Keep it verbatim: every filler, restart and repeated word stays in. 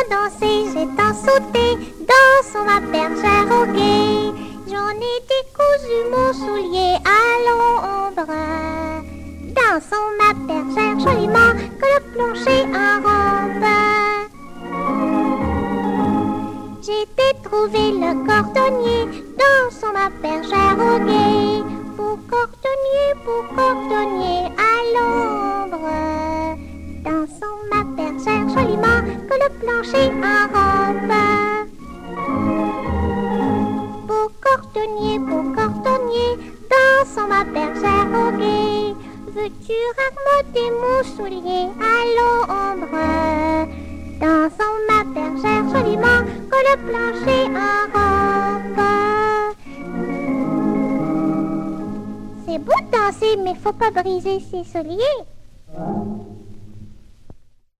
danser, j'ai tant sauté, dansons ma bergère au guet. J'en ai décousu mon soulier à l'ombre. Dansons ma bergère joliment, que le plancher enrombe. J'ai trouvé le cordonnier, dansons ma bergère au guet. Pour cordonnier, pour cordonnier à l'ombre. Dansons ma bergère joliment, que le plancher enrombe. Pour cordonnier, pour cordonnier, dansons ma bergère au guet. Veux-tu raccommoder mon soulier à l'ombre? Dansons ma bergère joliment, que le plancher enrombe. C'est beau de danser, mais faut pas briser ses souliers.